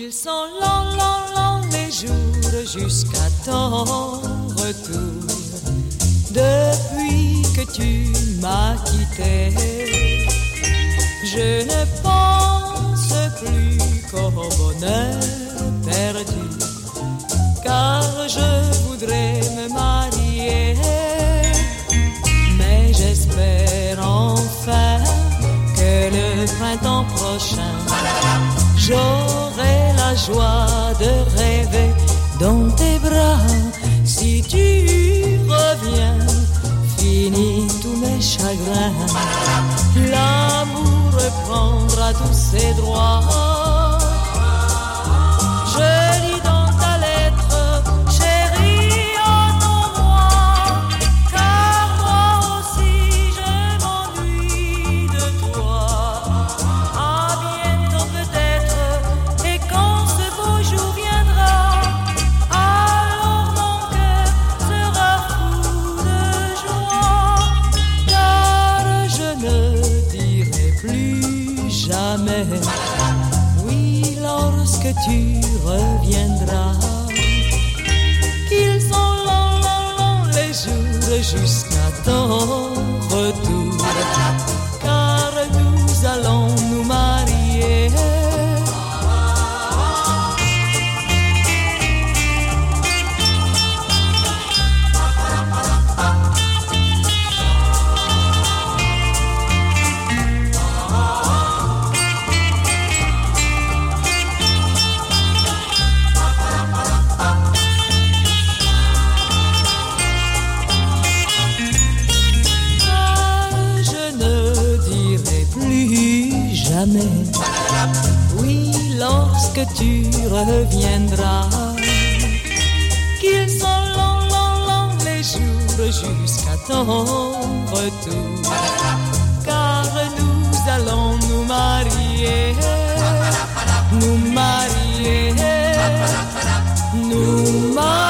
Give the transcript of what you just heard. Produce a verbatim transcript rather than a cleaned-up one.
Qu'ils sont longs, longs, longs les jours jusqu'à ton retour. Depuis que tu m'as quitté, je ne pense plus qu'au bonheur perdu, car je voudrais me marier. Mais j'espère enfin que le printemps prochain, j'aurai la joie de rêver dans tes bras. Si tu reviens, finis tous mes chagrins. L'amour reprendra tous ses droits. Je lis dans ta lettre, chérie, entends-moi, car moi aussi je m'ennuie de toi. À bientôt peut-être, et quand ce beau jour viendra, alors mon cœur sera fou de joie, car je ne dirai plus jamais oui lorsque tu reviendras. Qu'ils sont longs, longs, longs les jours jusqu'à ton retour, car nous allons nous marier. Oui, lorsque tu reviendras. Qu'ils sont longs, longs, longs les jours jusqu'à ton retour, car nous allons nous marier, nous marier, nous marier.